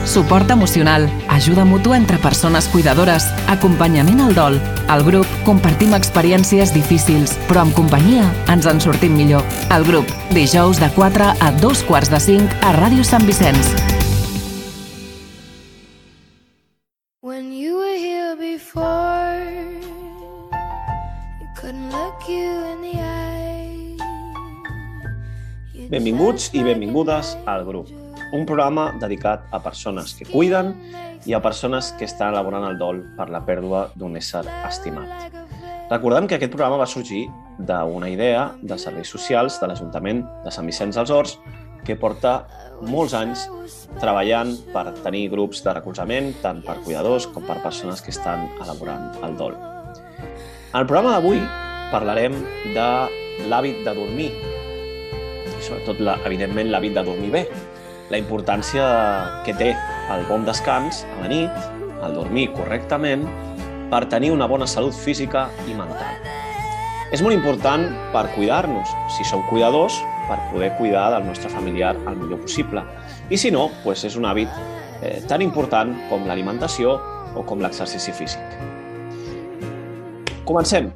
suport emocional, ajuda mútua entre persones cuidadores, acompanyament al dol. Al grup compartim experiències difícils, però amb companyia ens en sortim millor. El grup, dijous de 4 a 2:45 a Ràdio Sant Vicenç. When you were here before, you couldn't look you in the eye. Benvinguts i benvingudes al grup, un programa dedicat a persones que cuiden i a persones que estan elaborant el dol per la pèrdua d'un ésser estimat. Recordem que aquest programa va sorgir d'una idea dels serveis socials de l'Ajuntament de Sant Vicenç dels Horts que porta molts anys treballant per tenir grups de recolzament tant per cuidadors com per persones que estan elaborant el dol. En el programa d'avui parlarem de l'hàbit de dormir i sobretot, evidentment, l'hàbit de dormir bé, la importància que té el bon descans a la nit, el dormir correctament, per tenir una bona salut física i mental. És molt important per cuidar-nos, si som cuidadors, per poder cuidar del nostre familiar el millor possible. I si no, doncs és un hàbit tan important com l'alimentació o com l'exercici físic. Comencem!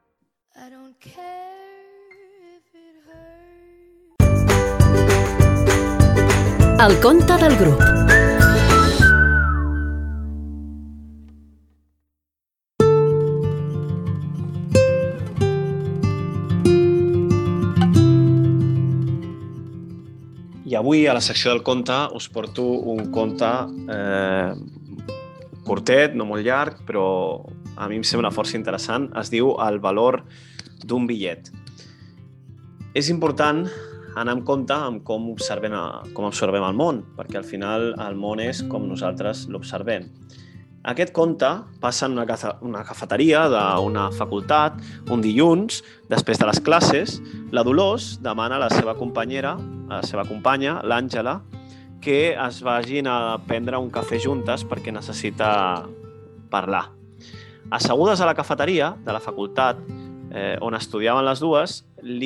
El conte del grup. I avui, a la secció del conte, us porto un conte curtet, no molt llarg, però a mi em sembla força interessant. Es diu El valor d'un bitllet. És important anar amb compte amb com observem el món, perquè al final el món és com nosaltres l'observem. Aquest conte passa en una cafeteria d'una facultat un dilluns, després de les classes. La Dolors demana a la seva companya, l'Àngela, que es vagin a prendre un cafè juntes perquè necessita parlar. Assegudes a la cafeteria de la facultat on estudiaven les dues,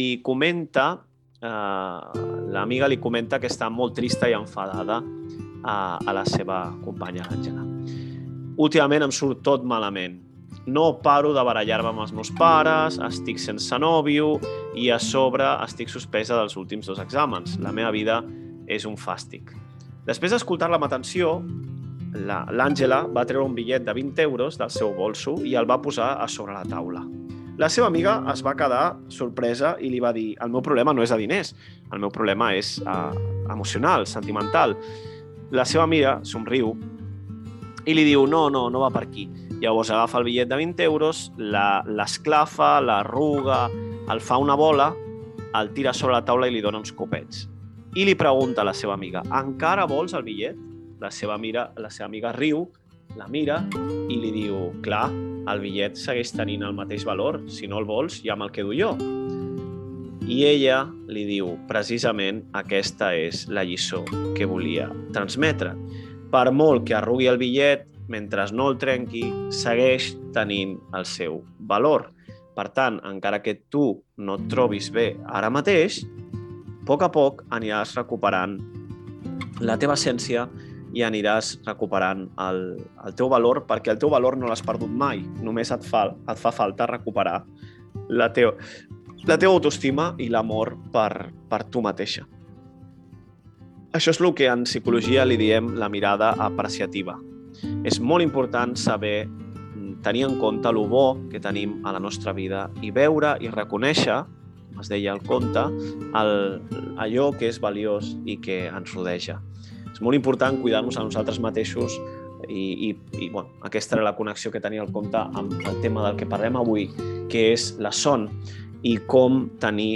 l'amiga li comenta que està molt trista i enfadada a la seva companya, l'Àngela. Últimament em surt tot malament. No paro de barallar-me amb els meus pares, estic sense nòvio i a sobre estic suspesa dels últims 2 exàmens. La meva vida és un fàstic. Després d'escoltar-la amb atenció, l'Àngela va treure un bitllet de 20 euros del seu bolso i el va posar a sobre la taula. La seva amiga es va quedar sorpresa i li va dir: el meu problema no és de diners, el meu problema és emocional, sentimental. La seva amiga somriu i li diu: no va per aquí. Llavors agafa el bitllet de 20 euros, l'esclafa, l'arruga, el fa una bola, el tira sobre la taula i li dona uns copets. I li pregunta a la seva amiga: encara vols el bitllet? La seva amiga riu, la mira i li diu: clar, el bitllet segueix tenint el mateix valor, si no el vols ja me'l quedo jo. I ella li diu: precisament aquesta és la lliçó que volia transmetre. Per molt que arrugui el bitllet, mentre no el trenqui, segueix tenint el seu valor. Per tant, encara que tu no et trobis bé ara mateix, a poc aniràs recuperant la teva essència i aniràs recuperant el teu valor, perquè el teu valor no l'has perdut mai. Només et fa falta recuperar la teva autoestima i l'amor per tu mateixa. Això és el que en psicologia li diem la mirada apreciativa. És molt important saber tenir en compte el bo que tenim a la nostra vida i veure i reconèixer, com es deia al conte, allò que és valiós i que ens rodeja. És molt important cuidar-nos a nosaltres mateixos i aquesta era la connexió que tenia el conte amb el tema del que parlem avui, que és la son i com tenir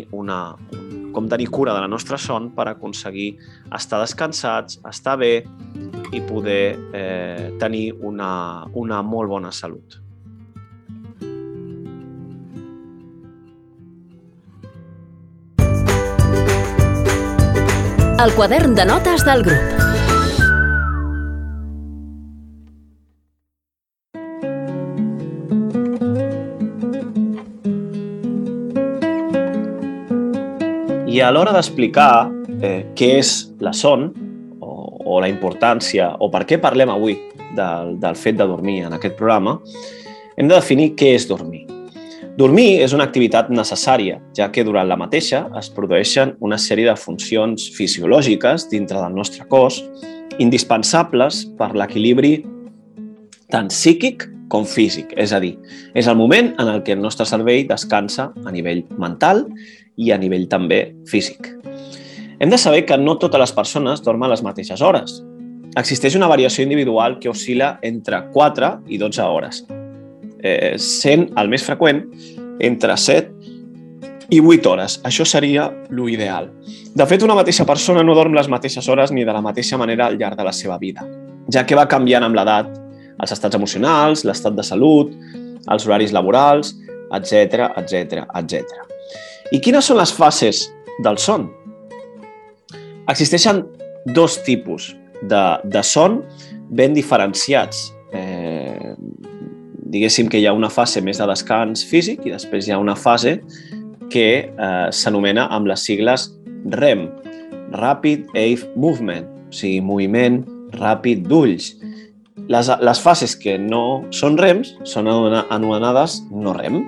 cura de la nostra son per aconseguir estar descansats, estar bé i poder tenir una molt bona salut. El quadern de notes del grup. I a l'hora d'explicar què és la son, o o la importància, o per què parlem avui del fet de dormir en aquest programa, hem de definir què és dormir. Dormir és una activitat necessària, ja que durant la mateixa es produeixen una sèrie de funcions fisiològiques dintre del nostre cos, indispensables per l'equilibri tant psíquic com físic. És a dir, és el moment en el què el nostre cervell descansa a nivell mental i a nivell també físic. Hem de saber que no totes les persones dormen a les mateixes hores. Existeix una variació individual que oscil·la entre 4 i 12 hores, sent el més freqüent entre 7 i 8 hores. Això seria l'ideal. De fet, una mateixa persona no dorm les mateixes hores ni de la mateixa manera al llarg de la seva vida, ja que va canviant amb l'edat els estats emocionals, l'estat de salut, els horaris laborals, etc, etc, etc. I quines són les fases del son? Existeixen 2 tipus de son ben diferenciats. Diguéssim que hi ha una fase més de descans físic i després hi ha una fase que s'anomena amb les sigles REM, Rapid Eye Movement, o sigui, moviment ràpid d'ulls. Les fases que no són REMs són anomenades no REM.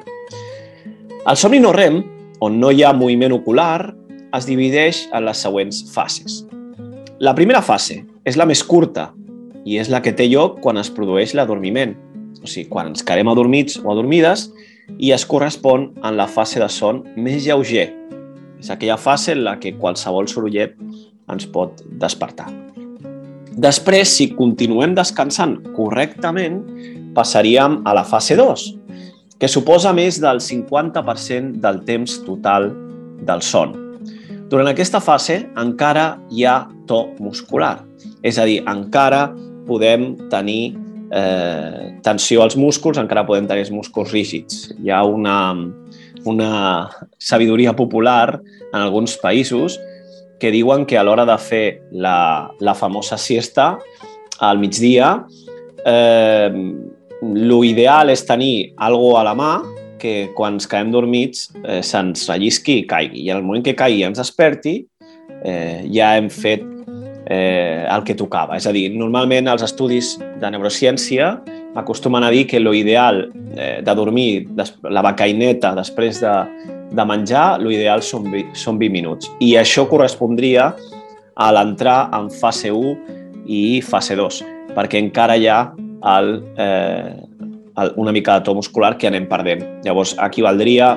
El somni no REM, on no hi ha moviment ocular, es divideix en les següents fases. La primera fase és la més curta i és la que té lloc quan es produeix l'adormiment, o sigui, quan ens quedem adormits o adormides, i es correspon en la fase de son més lleuger. És aquella fase en la que qualsevol sorollet ens pot despertar. Després, si continuem descansant correctament, passaríem a la fase 2, que suposa més del 50% del temps total del son. Durant aquesta fase encara hi ha to muscular, és a dir, encara podem tenir tensió als músculs, encara podem tenir els músculs rígids. Hi ha una sabidoria popular en alguns països que diuen que a l'hora de fer la famosa siesta al migdia, l'ideal és tenir alguna cosa a la mà que quan ens quedem dormits se'ns rellisqui i caigui. I en el moment que caigui i ens desperti, ja hem fet el que tocava. És a dir, normalment els estudis de neurociència acostumen a dir que l'ideal de dormir, la becaineta després de menjar, l'ideal són 20 minuts. I això correspondria a l'entrar en fase 1 i fase 2, perquè encara hi ha una mica de to muscular que anem perdent. Llavors, equivaldria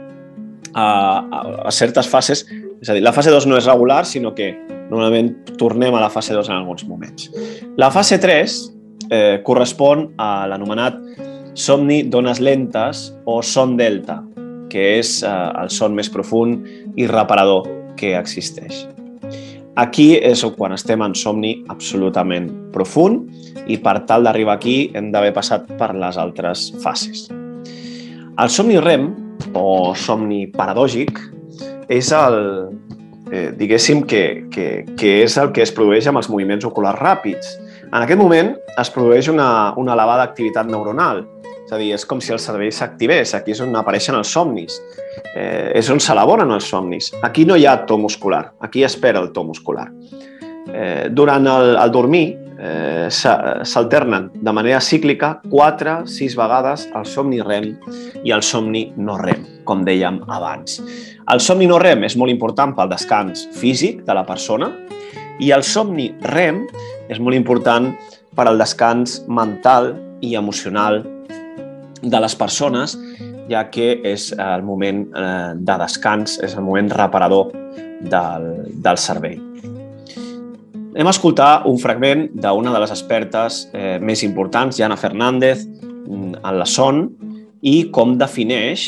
a certes fases, és a dir, la fase 2 no és regular, sinó que normalment tornem a la fase 2 en alguns moments. La fase 3 correspon a l'anomenat somni d'ones lentes o son delta, que és el son més profund i reparador que existeix. Aquí és quan estem en somni absolutament profund i per tal d'arribar aquí hem d'haver passat per les altres fases. El somni REM, o somni paradògic, és diguéssim que és el que es produeix amb els moviments oculars ràpids. En aquest moment es produeix una elevada activitat neuronal, és a dir, és com si el cervell s'activés, aquí és on apareixen els somnis, és on s'elaboren els somnis. Aquí no hi ha to muscular, aquí es perd el to muscular. Durant el dormir s'alternen de manera cíclica 4-6 vegades el somni REM i el somni no REM, com dèiem abans. El somni no REM és molt important pel descans físic de la persona i el somni REM és molt important per al descans mental i emocional de les persones, ja que és el moment de descans, és el moment reparador del cervell. Anem a escoltar un fragment d'una de les expertes més importants, Jana Fernández, en la son, i com defineix,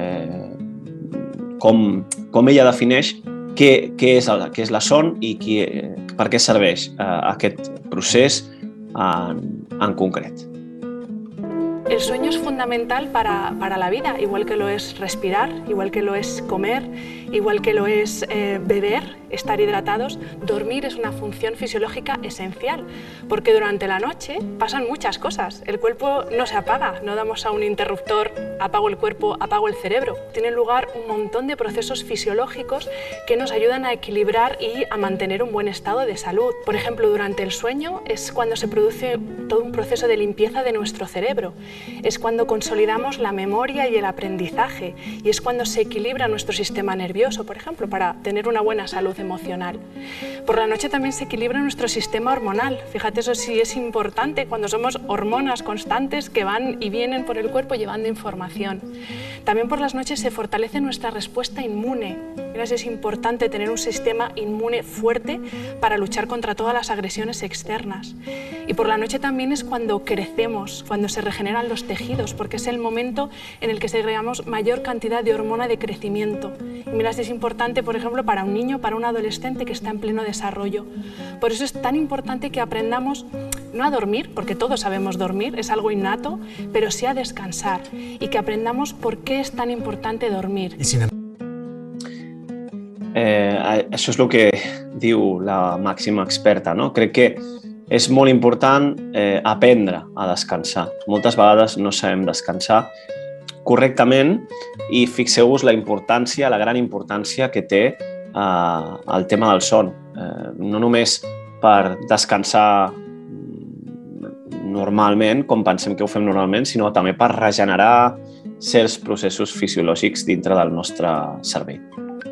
com ella defineix què és la son i per què serveix aquest procés en concret. El sueño es fundamental para la vida, igual que lo es respirar, igual que lo es comer, igual que lo es beber, estar hidratados, dormir es una función fisiológica esencial, porque durante la noche pasan muchas cosas. El cuerpo no se apaga, no damos a un interruptor, apago el cuerpo, apago el cerebro. Tienen lugar un montón de procesos fisiológicos que nos ayudan a equilibrar y a mantener un buen estado de salud. Por ejemplo, durante el sueño es cuando se produce todo un proceso de limpieza de nuestro cerebro, es cuando consolidamos la memoria y el aprendizaje, y es cuando se equilibra nuestro sistema nervioso, por ejemplo, para tener una buena salud emocional. Por la noche también se equilibra nuestro sistema hormonal. Fíjate, eso sí es importante cuando somos hormonas constantes que van y vienen por el cuerpo llevando información. También por las noches se fortalece nuestra respuesta inmune. Es importante tener un sistema inmune fuerte para luchar contra todas las agresiones externas. Y por la noche también es cuando crecemos, cuando se regeneran los tejidos, porque es el momento en el que segregamos mayor cantidad de hormona de crecimiento. Y mira, es importante, por ejemplo, para un niño, para un adolescente que está en pleno desarrollo. Por eso es tan importante que aprendamos no a dormir, porque todos sabemos dormir, es algo innato, pero sí a descansar, y que aprendamos por qué es tan importante dormir. Això és el que diu la màxima experta, no? Crec que és molt important aprendre a descansar. Moltes vegades no sabem descansar correctament i fixeu-vos la importància, la gran importància que té el tema del son. No només per descansar normalment, com pensem que ho fem normalment, sinó també per regenerar certs processos fisiològics dintre del nostre cervell.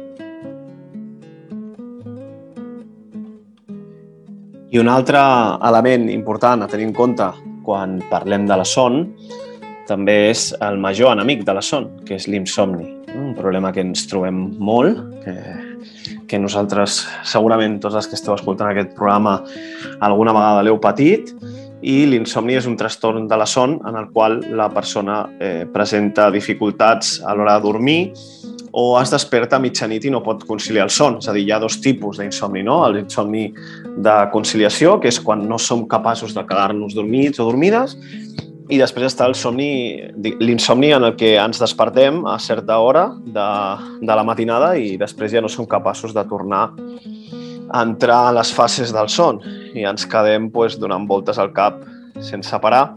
I un altre element important a tenir en compte quan parlem de la son també és el major enemic de la son, que és l'insomni. Un problema que ens trobem molt, que nosaltres, segurament tots els que esteu escoltant aquest programa alguna vegada l'heu patit, i l'insomni és un trastorn de la son en el qual la persona presenta dificultats a l'hora de dormir o es desperta a mitjanit i no pot conciliar el son. És a dir, hi ha dos tipus d'insomni, no? L'insomni de conciliació, que és quan no som capaços de quedar-nos dormits o dormides, i després està l'insomni en el que ens despertem a certa hora de la matinada i després ja no som capaços de tornar a entrar a les fases del son i ens quedem donant voltes al cap sense parar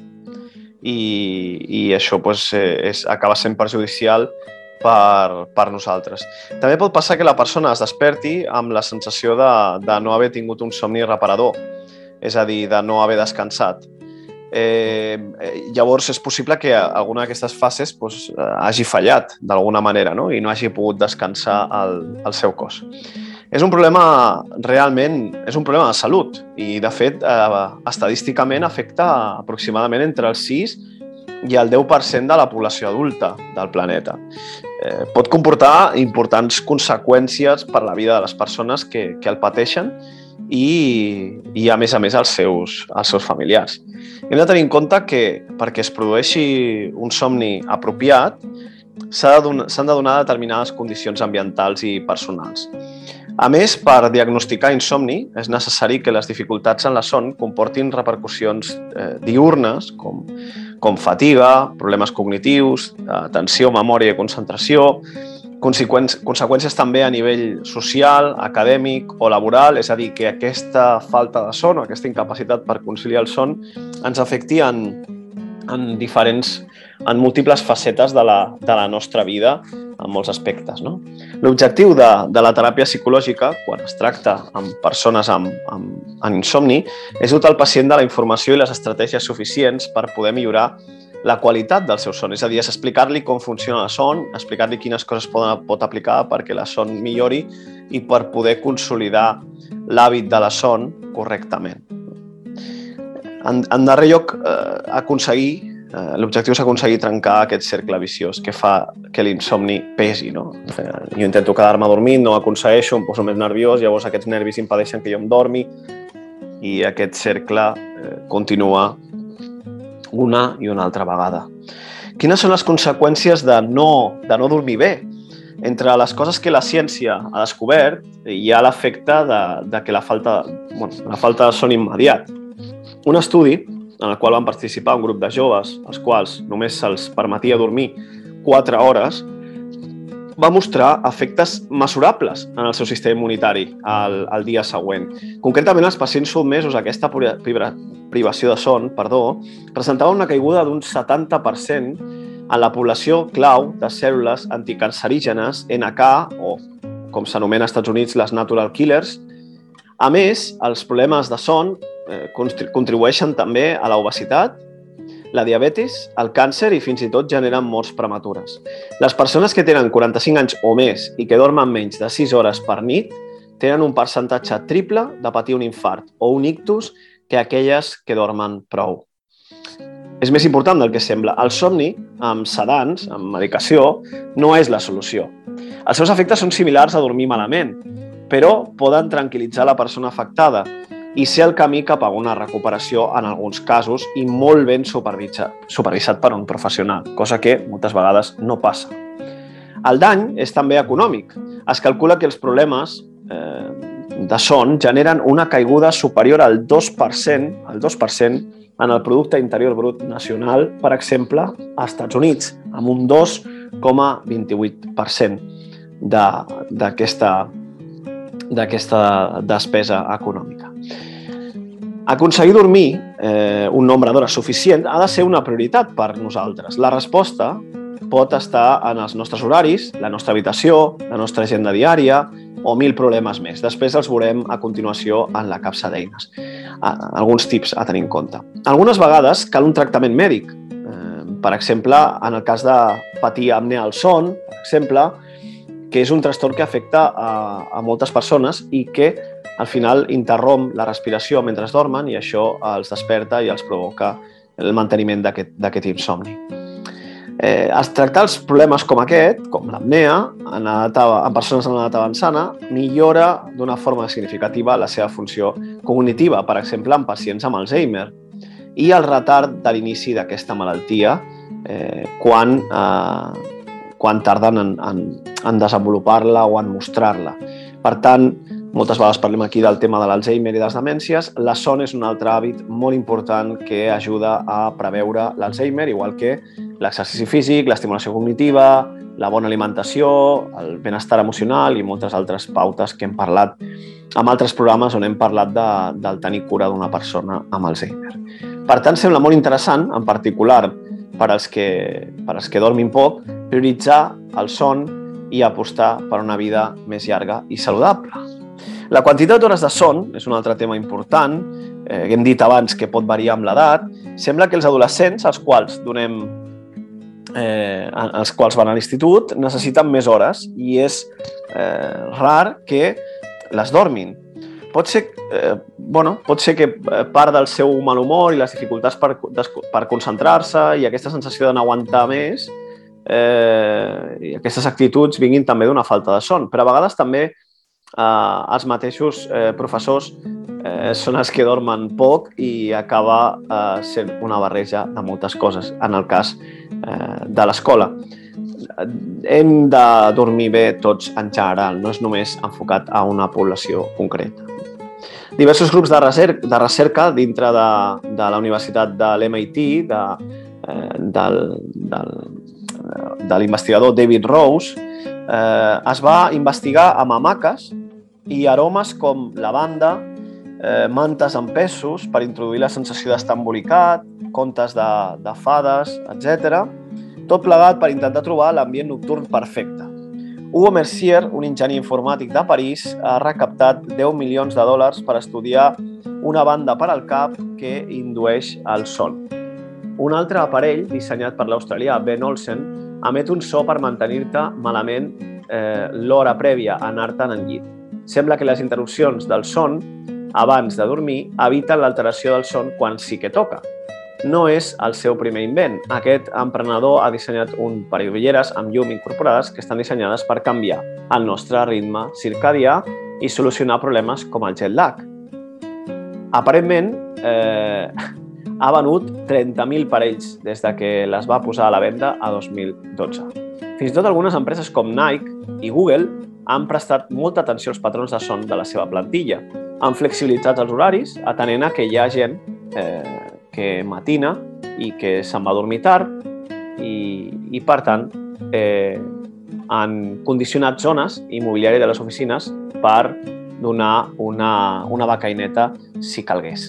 i això acaba sent perjudicial per nosaltres. També pot passar que la persona es desperti amb la sensació de no haver tingut un somni reparador, és a dir, de no haver descansat. Llavors és possible que alguna d'aquestes fases hagi fallat d'alguna manera, no? I no hagi pogut descansar el seu cos. És un problema realment, és un problema de salut i de fet estadísticament afecta aproximadament entre el 6 i el 10% de la població adulta del planeta. Pot comportar importants conseqüències per la vida de les persones que el pateixen i a més els seus familiars. Hem de tenir en compte que perquè es produeixi un somni apropiat s'han de donar determinades condicions ambientals i personals. A més, per diagnosticar insomni és necessari que les dificultats en la son comportin repercussions diürnes com fatiga, problemes cognitius, atenció, memòria i concentració, conseqüències també a nivell social, acadèmic o laboral, és a dir, que aquesta falta de son o aquesta incapacitat per conciliar el son ens afecti en múltiples facetes de la nostra vida en molts aspectes, no? L'objectiu de la teràpia psicològica, quan es tracta amb persones amb insomni, és dotar el pacient de la informació i les estratègies suficients per poder millorar la qualitat del seu son, és a dir, és explicar-li com funciona la son, explicar-li quines coses pot aplicar perquè la son millori i per poder consolidar l'hàbit de la son correctament. En darrer lloc, l'objectiu és aconseguir trencar aquest cercle viciós que fa que l'insomni pesi, no? Jo intento quedar-me dormint, no ho aconsegueixo, em poso més nerviós, llavors aquests nervis impedeixen que jo em dormi i aquest cercle continua una i una altra vegada. Quines són les conseqüències de no dormir bé? Entre les coses que la ciència ha descobert hi ha l'efecte de la falta de son immediat. Un estudi en el qual van participar un grup de joves als quals només se'ls permetia dormir 4 hores, va mostrar efectes mesurables en el seu sistema immunitari al dia següent. Concretament, els pacients sotmesos a aquesta privació de son, presentaven una caiguda d'un 70% en la població clau de cèl·lules anticancerígenes NK, o com s'anomena als Estats Units les natural killers. A més, els problemes de son contribueixen també a l'obesitat, la diabetis, el càncer i fins i tot generen morts prematures. Les persones que tenen 45 anys o més i que dormen menys de 6 hores per nit tenen un percentatge triple de patir un infart o un ictus que aquelles que dormen prou. És més important del que sembla. El somni, amb sedants, amb medicació, no és la solució. Els seus efectes són similars a dormir malament, però poden tranquil·litzar la persona afectada i ser el camí cap a una recuperació en alguns casos i molt ben supervisat per un professional, cosa que moltes vegades no passa. El dany és també econòmic. Es calcula que els problemes de son generen una caiguda superior al 2% en el Producte Interior Brut Nacional, per exemple, als Estats Units, amb un 2,28% d'aquesta despesa econòmica. Aconseguir dormir un nombre d'hores suficient ha de ser una prioritat per nosaltres. La resposta pot estar en els nostres horaris, la nostra habitació, la nostra agenda diària o 1000 problemes més. Després els veurem a continuació en la capsa d'eines. Alguns tips a tenir en compte. Algunes vegades cal un tractament mèdic. Per exemple, en el cas de patir apnea al son, per exemple, que és un trastorn que afecta a moltes persones i que al final interromp la respiració mentre dormen i això els desperta i els provoca el manteniment d'aquest insomni. Tractar els problemes com aquest, com l'apnea, en persones en edat avançada, millora d'una forma significativa la seva funció cognitiva, per exemple, en pacients amb Alzheimer, i el retard de l'inici d'aquesta malaltia quan tarden en desenvolupar-la o en mostrar-la. Per tant, moltes vegades parlem aquí del tema de l'Alzheimer i de les demències. La son és un altre hàbit molt important que ajuda a preveure l'Alzheimer, igual que l'exercici físic, l'estimulació cognitiva, la bona alimentació, el benestar emocional i moltes altres pautes que hem parlat en altres programes on hem parlat del tenir cura d'una persona amb Alzheimer. Per tant, sembla molt interessant, en particular per als que dormin poc, prioritzar el son i apostar per una vida més llarga i saludable. La quantitat d'hores de son és un altre tema important. Hem dit abans que pot variar amb l'edat. Sembla que els adolescents, els quals van a l'institut, necessiten més hores i és rar que les dormin. Pot ser que part del seu mal humor i les dificultats per concentrar-se i aquesta sensació de no aguantar més i aquestes actituds vinguin també d'una falta de son, però a vegades també els mateixos professors són els que dormen poc i acaba sent una barreja de moltes coses, en el cas de l'escola. Hem de dormir bé tots en general, no és només enfocat a una població concreta. Diversos grups de recerca dintre de la Universitat de l'MIT, de l'investigador David Rose, es va investigar amb hamaques i aromes com lavanda, mantes amb pèsols per introduir la sensació d'estar embolicat, contes de fades, etc. Tot plegat per intentar trobar l'ambient nocturn perfecte. Hugo Mercier, un enginyer informàtic de París, ha recaptat $10 milions per estudiar una banda per al cap que indueix el son. Un altre aparell, dissenyat per l'australià Ben Olsen, emet un so per mantenir-te malament l'hora prèvia a anar-te'n al llit. Sembla que les interrupcions del son abans de dormir eviten l'alteració del son quan sí que toca. No és el seu primer invent. Aquest emprenedor ha dissenyat un parell d'ulleres amb llum incorporades que estan dissenyades per canviar el nostre ritme circadià i solucionar problemes com el jet lag. Aparentment, ha venut 30.000 parells des que les va posar a la venda a 2012. Fins i tot algunes empreses com Nike i Google han prestat molta atenció als patrons de son de la seva plantilla. Han flexibilitzat els horaris, atenent a que hi ha gent que matina i que se'n va dormir tard i per tant, han condicionat zones immobiliàries de les oficines per donar una becaineta si calgués.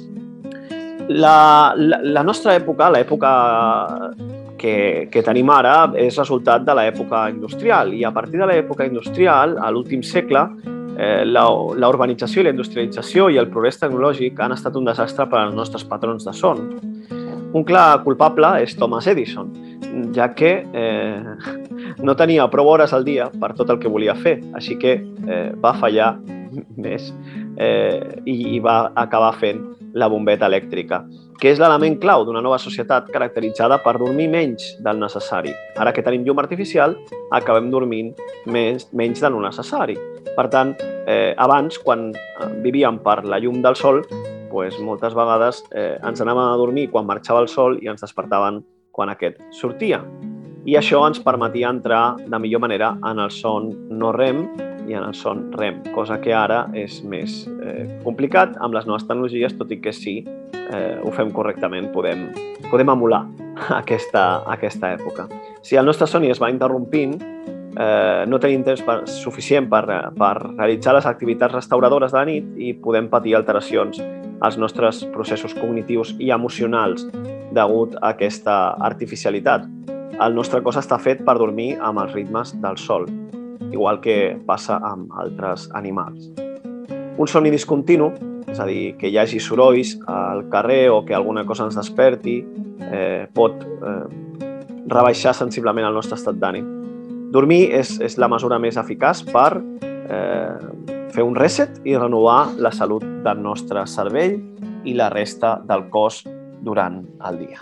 La nostra època, l'època que tenim ara, és resultat de l'època industrial, i a partir de l'època industrial, a l'últim segle, la urbanització i la industrialització i el progrés tecnològic han estat un desastre per als nostres patrons de son. Un clar culpable és Thomas Edison, ja que no tenia prou hores al dia per tot el que volia fer, així que va fallar més i va acabar fent la bombeta elèctrica, que és l'element clau d'una nova societat caracteritzada per dormir menys del necessari. Ara que tenim llum artificial, acabem dormint menys del necessari. Per tant, abans, quan vivíem per la llum del sol, moltes vegades ens anàvem a dormir quan marxava el sol i ens despertaven quan aquest sortia. I això ens permetia entrar de millor manera en el son no REM i en el son REM, cosa que ara és més complicat amb les noves tecnologies, tot i que sí, ho fem correctament, podem emular aquesta època. Si el nostre somni es va interrompint, no tenim temps suficient per realitzar les activitats restauradores de la nit i podem patir alteracions als nostres processos cognitius i emocionals degut a aquesta artificialitat. El nostre cos està fet per dormir amb els ritmes del sol, igual que passa amb altres animals. Un somni discontinu, és a dir, que hi hagi sorolls al carrer o que alguna cosa ens desperti, pot rebaixar sensiblement el nostre estat d'ànim. Dormir és la mesura més eficaç per fer un reset i renovar la salut del nostre cervell i la resta del cos durant el dia.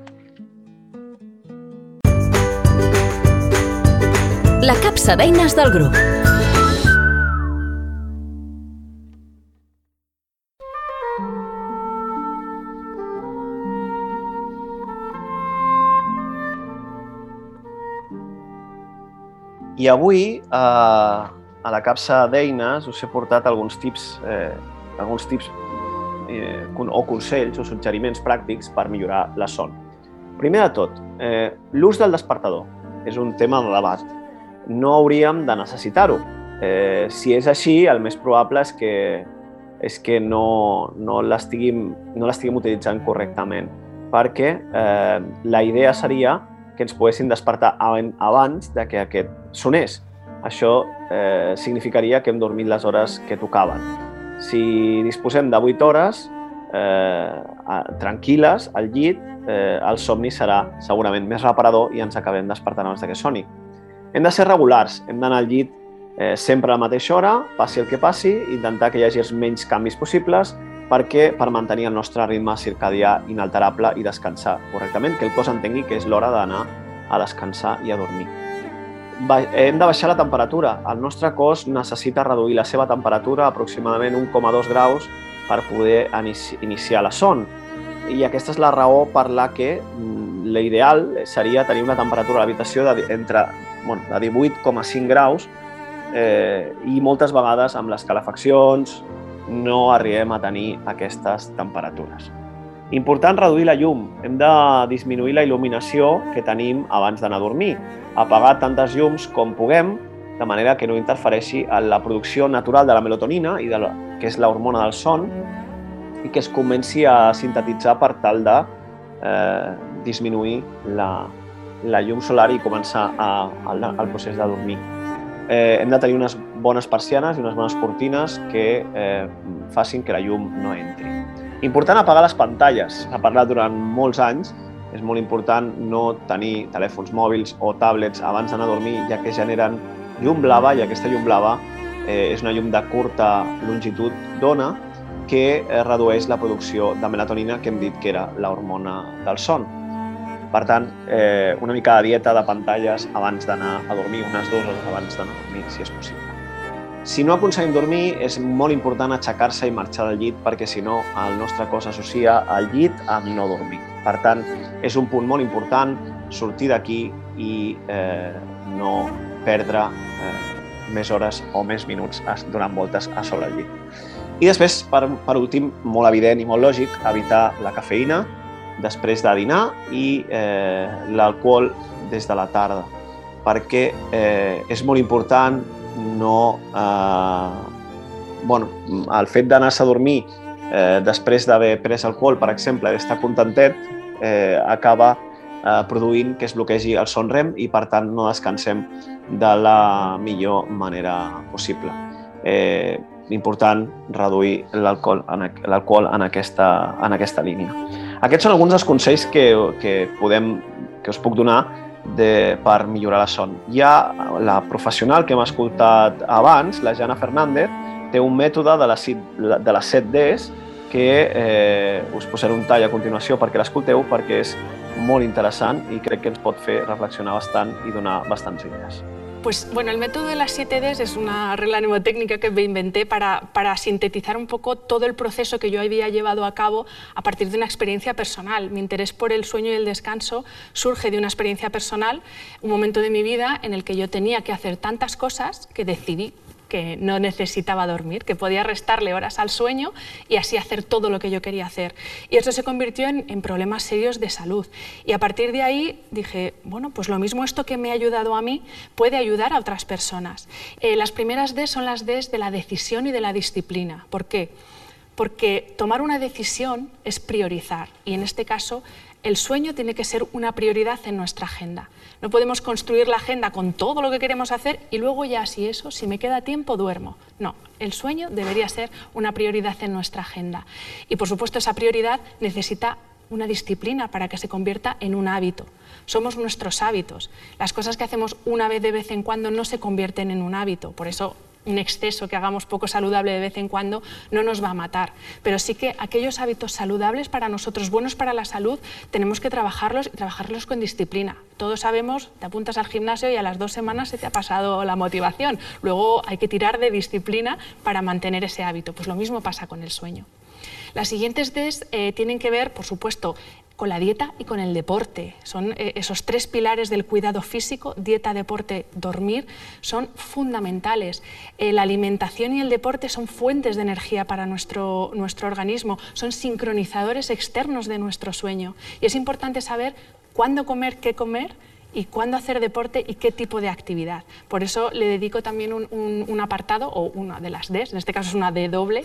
La capsa d'eines del grup. I avui, a la capsa d'eines, us he portat alguns tips o consells o suggeriments pràctics per millorar la son. Primer de tot, l'ús del despertador és un tema de debat. No hauríem de necessitar-ho. Si és així, el més probable és que no l'estiguem utilitzant correctament, perquè la idea seria que ens poguessin despertar abans que aquest sonés. Això significaria que hem dormit les hores que tocaven. Si disposem de 8 hores tranquil·les al llit, el somni serà segurament més reparador i ens acabem despertant abans que soni. Hem de ser regulars, hem d'anar al llit sempre a la mateixa hora, passi el que passi, intentar que hi hagi els menys canvis possibles per mantenir el nostre ritme circadià inalterable i descansar correctament, que el cos entengui que és l'hora d'anar a descansar i a dormir. Hem de baixar la temperatura. El nostre cos necessita reduir la seva temperatura a aproximadament 1,2 graus per poder iniciar la son. I aquesta és la raó per la que l'ideal seria tenir una temperatura a l'habitació de 18,5 graus i moltes vegades amb les calefaccions no arribem a tenir aquestes temperatures. Important reduir la llum. Hem de disminuir la il·luminació que tenim abans d'anar a dormir. Apagar tantes llums com puguem, de manera que no interfereixi en la producció natural de la melatonina, que és l'hormona del son, i que es comenci a sintetitzar per tal de disminuir la llum solar i començar el procés de dormir. Hem de tenir unes bones persianes i unes bones cortines que facin que la llum no entri. Important apagar les pantalles. S'ha parlat durant molts anys. És molt important no tenir telèfons mòbils o tablets abans d'anar a dormir, ja que generen llum blava, i aquesta llum blava és una llum de curta longitud d'ona que redueix la producció de melatonina, que hem dit que era l'hormona del son. Per tant, una mica de dieta de pantalles abans d'anar a dormir, unes 2 hores abans d'anar a dormir, si és possible. Si no aconseguim dormir, és molt important aixecar-se i marxar del llit, perquè si no el nostre cos associa el llit amb no dormir. Per tant, és un punt molt important sortir d'aquí i no perdre més hores o més minuts donant voltes a sobre el llit. I després, per últim, molt evident i molt lògic, evitar la cafeïna després de dinar i l'alcohol des de la tarda. perquè és molt important no... el fet d'anar-se a dormir després d'haver pres alcohol, per exemple, d'estar contentet, acaba produint que es bloquegi el son REM i, per tant, no descansem de la millor manera possible. Important reduir l'alcohol en aquesta línia. Aquests són alguns dels consells que us puc donar per millorar la son. Hi ha la professional que hem escoltat abans, la Jana Fernández, té un mètode de les 7 Ds que us posaré un tall a continuació perquè l'escolteu, perquè és molt interessant i crec que ens pot fer reflexionar bastant i donar bastants idees. Pues bueno, el método de las 7 Ds es una regla mnemotécnica que me inventé para sintetizar un poco todo el proceso que yo había llevado a cabo a partir de una experiencia personal. Mi interés por el sueño y el descanso surge de una experiencia personal, un momento de mi vida en el que yo tenía que hacer tantas cosas que decidí que no necesitaba dormir, que podía restarle horas al sueño y así hacer todo lo que yo quería hacer. Y eso se convirtió en problemas serios de salud. Y a partir de ahí dije, bueno, pues lo mismo esto que me ha ayudado a mí puede ayudar a otras personas. Las primeras D son las Ds de la decisión y de la disciplina. ¿Por qué? Porque tomar una decisión es priorizar y en este caso el sueño tiene que ser una prioridad en nuestra agenda. No podemos construir la agenda con todo lo que queremos hacer y luego ya si me queda tiempo, duermo. No, el sueño debería ser una prioridad en nuestra agenda. Y por supuesto esa prioridad necesita una disciplina para que se convierta en un hábito. Somos nuestros hábitos. Las cosas que hacemos una vez de vez en cuando no se convierten en un hábito. Por eso un exceso que hagamos poco saludable de vez en cuando no nos va a matar, pero sí que aquellos hábitos saludables para nosotros, buenos para la salud, tenemos que trabajarlos y trabajarlos con disciplina. Todos sabemos, te apuntas al gimnasio y a las 2 semanas se te ha pasado la motivación, luego hay que tirar de disciplina para mantener ese hábito, pues lo mismo pasa con el sueño. Las siguientes Ds tienen que ver, por supuesto, con la dieta y con el deporte. Son esos 3 pilares del cuidado físico, dieta, deporte, dormir, son fundamentales. La alimentación y el deporte son fuentes de energía para nuestro organismo, son sincronizadores externos de nuestro sueño. Y es importante saber cuándo comer, qué comer y cuándo hacer deporte y qué tipo de actividad. Por eso le dedico también un apartado, o una de las Ds, en este caso es una D doble,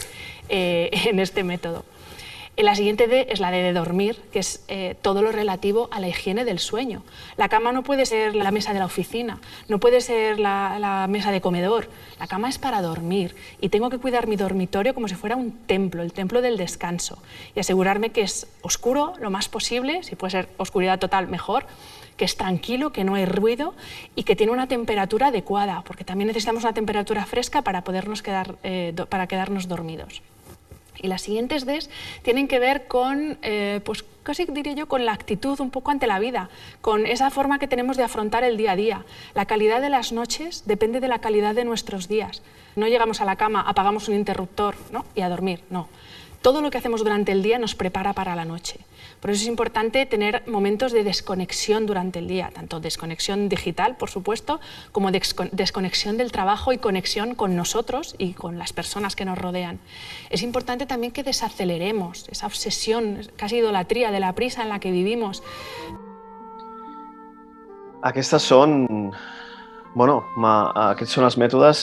en este método. La siguiente D es la D de dormir, que es todo lo relativo a la higiene del sueño. La cama no puede ser la mesa de la oficina, no puede ser la mesa de comedor. La cama es para dormir y tengo que cuidar mi dormitorio como si fuera un templo, el templo del descanso, y asegurarme que es oscuro lo más posible, si puede ser oscuridad total mejor, que es tranquilo, que no hay ruido y que tiene una temperatura adecuada, porque también necesitamos una temperatura fresca para podernos quedarnos dormidos. Y las siguientes Ds tienen que ver con, pues casi diría yo, con la actitud un poco ante la vida, con esa forma que tenemos de afrontar el día a día. La calidad de las noches depende de la calidad de nuestros días. No llegamos a la cama, apagamos un interruptor, ¿no?, y a dormir, no. Todo lo que hacemos durante el día nos prepara para la noche. Por eso es importante tener momentos de desconexión durante el día, tanto desconexión digital, por supuesto, como desconexión del trabajo y conexión con nosotros y con las personas que nos rodean. Es importante también que desaceleremos esa obsesión, casi idolatría de la prisa en la que vivimos. Aquests són els mètodes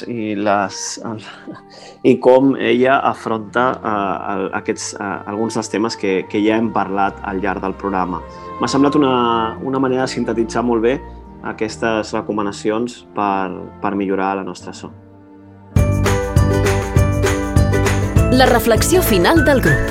i com ella afronta alguns dels temes que ja hem parlat al llarg del programa. M'ha semblat una manera de sintetitzar molt bé aquestes recomanacions per millorar la nostra son. La reflexió final del grup.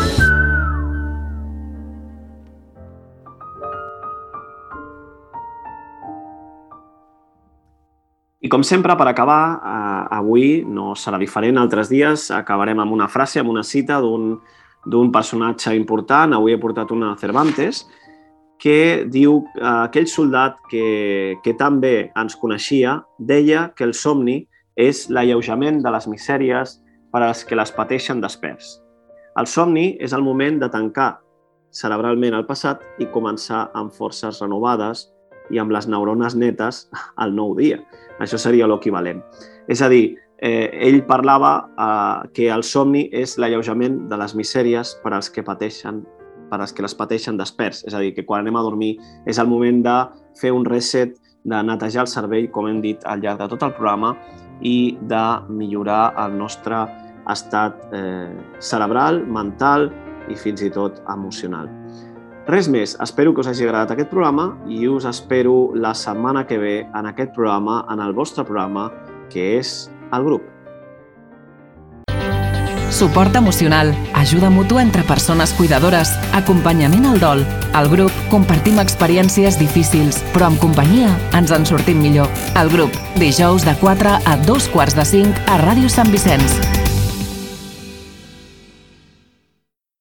I com sempre, per acabar, avui no serà diferent. Altres dies acabarem amb una frase, amb una cita d'un personatge important. Avui he portat una de Cervantes, que diu que aquell soldat que tan bé ens coneixia deia que el somni és l'alleujament de les misèries per als que les pateixen desperts. El somni és el moment de tancar cerebralment el passat i començar amb forces renovades i amb les neurones netes al nou dia. Això seria l'equivalent. És a dir, ell parlava que el somni és l'alleujament de les misèries per als que les pateixen desperts. És a dir, que quan anem a dormir és el moment de fer un reset de netejar el cervell, com hem dit al llarg de tot el programa, i de millorar el nostre estat cerebral, mental i fins i tot emocional. Res més, espero que us hagi agradat aquest programa i us espero la setmana que ve en aquest programa, en el vostre programa, que és El Grup. Suport emocional, ajuda mútua entre persones cuidadores, acompanyament al dol. Al Grup compartim experiències difícils, però amb companyia ens en sortim millor. El Grup, dijous de 4 a 2:45 a Ràdio Sant Vicenç.